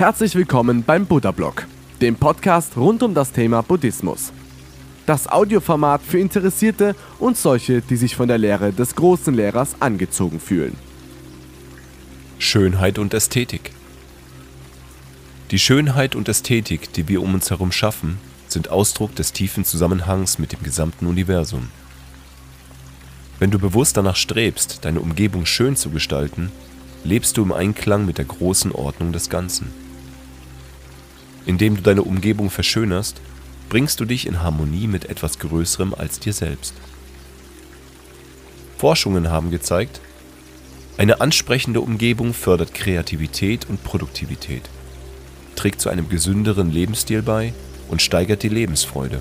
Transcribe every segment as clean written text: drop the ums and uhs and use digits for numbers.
Herzlich willkommen beim Buddha-Blog, dem Podcast rund um das Thema Buddhismus. Das Audioformat für Interessierte und solche, die sich von der Lehre des großen Lehrers angezogen fühlen. Schönheit und Ästhetik. Die Schönheit und Ästhetik, die wir um uns herum schaffen, sind Ausdruck des tiefen Zusammenhangs mit dem gesamten Universum. Wenn du bewusst danach strebst, deine Umgebung schön zu gestalten, lebst du im Einklang mit der großen Ordnung des Ganzen. Indem du deine Umgebung verschönerst, bringst du dich in Harmonie mit etwas Größerem als dir selbst. Forschungen haben gezeigt, eine ansprechende Umgebung fördert Kreativität und Produktivität, trägt zu einem gesünderen Lebensstil bei und steigert die Lebensfreude.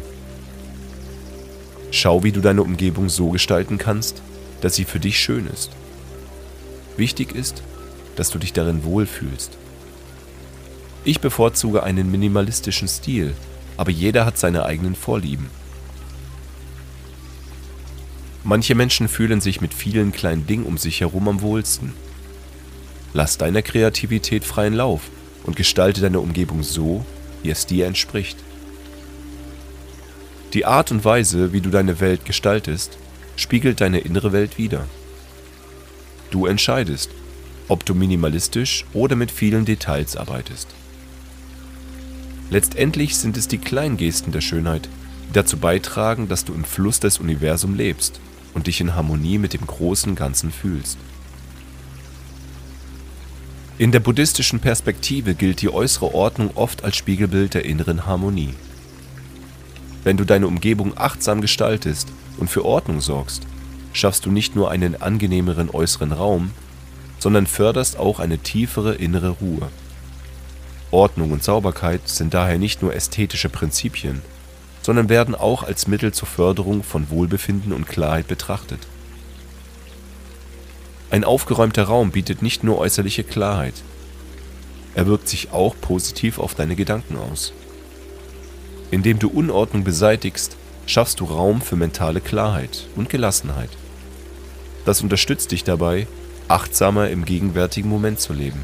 Schau, wie du deine Umgebung so gestalten kannst, dass sie für dich schön ist. Wichtig ist, dass du dich darin wohlfühlst. Ich bevorzuge einen minimalistischen Stil, aber jeder hat seine eigenen Vorlieben. Manche Menschen fühlen sich mit vielen kleinen Dingen um sich herum am wohlsten. Lass deiner Kreativität freien Lauf und gestalte deine Umgebung so, wie es dir entspricht. Die Art und Weise, wie du deine Welt gestaltest, spiegelt deine innere Welt wider. Du entscheidest, ob du minimalistisch oder mit vielen Details arbeitest. Letztendlich sind es die kleinen Gesten der Schönheit, die dazu beitragen, dass du im Fluss des Universums lebst und dich in Harmonie mit dem großen Ganzen fühlst. In der buddhistischen Perspektive gilt die äußere Ordnung oft als Spiegelbild der inneren Harmonie. Wenn du deine Umgebung achtsam gestaltest und für Ordnung sorgst, schaffst du nicht nur einen angenehmeren äußeren Raum, sondern förderst auch eine tiefere innere Ruhe. Ordnung und Sauberkeit sind daher nicht nur ästhetische Prinzipien, sondern werden auch als Mittel zur Förderung von Wohlbefinden und Klarheit betrachtet. Ein aufgeräumter Raum bietet nicht nur äußerliche Klarheit, er wirkt sich auch positiv auf deine Gedanken aus. Indem du Unordnung beseitigst, schaffst du Raum für mentale Klarheit und Gelassenheit. Das unterstützt dich dabei, achtsamer im gegenwärtigen Moment zu leben.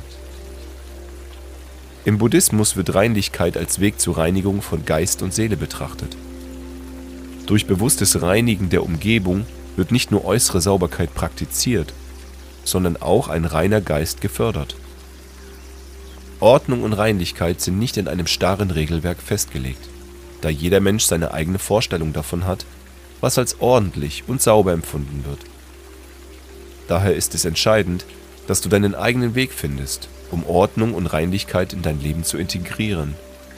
Im Buddhismus wird Reinlichkeit als Weg zur Reinigung von Geist und Seele betrachtet. Durch bewusstes Reinigen der Umgebung wird nicht nur äußere Sauberkeit praktiziert, sondern auch ein reiner Geist gefördert. Ordnung und Reinlichkeit sind nicht in einem starren Regelwerk festgelegt, da jeder Mensch seine eigene Vorstellung davon hat, was als ordentlich und sauber empfunden wird. Daher ist es entscheidend, dass du deinen eigenen Weg findest, um Ordnung und Reinlichkeit in dein Leben zu integrieren.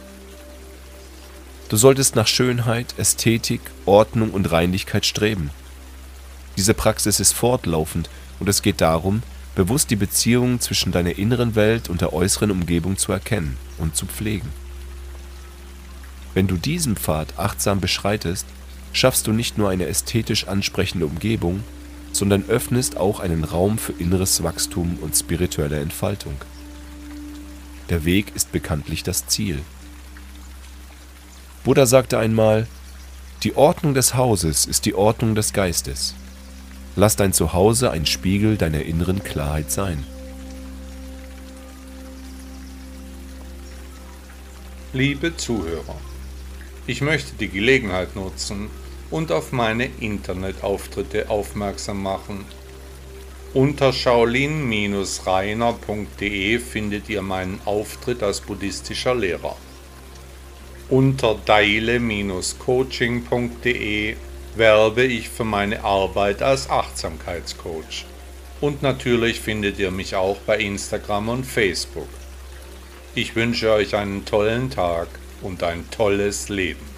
Du solltest nach Schönheit, Ästhetik, Ordnung und Reinlichkeit streben. Diese Praxis ist fortlaufend und es geht darum, bewusst die Beziehungen zwischen deiner inneren Welt und der äußeren Umgebung zu erkennen und zu pflegen. Wenn du diesen Pfad achtsam beschreitest, schaffst du nicht nur eine ästhetisch ansprechende Umgebung, sondern öffnest auch einen Raum für inneres Wachstum und spirituelle Entfaltung. Der Weg ist bekanntlich das Ziel. Buddha sagte einmal, die Ordnung des Hauses ist die Ordnung des Geistes. Lass dein Zuhause ein Spiegel deiner inneren Klarheit sein. Liebe Zuhörer, ich möchte die Gelegenheit nutzen und auf meine Internetauftritte aufmerksam machen. Unter shaolin-reiner.de findet ihr meinen Auftritt als buddhistischer Lehrer. Unter daile-coaching.de werbe ich für meine Arbeit als Achtsamkeitscoach. Und natürlich findet ihr mich auch bei Instagram und Facebook. Ich wünsche euch einen tollen Tag und ein tolles Leben.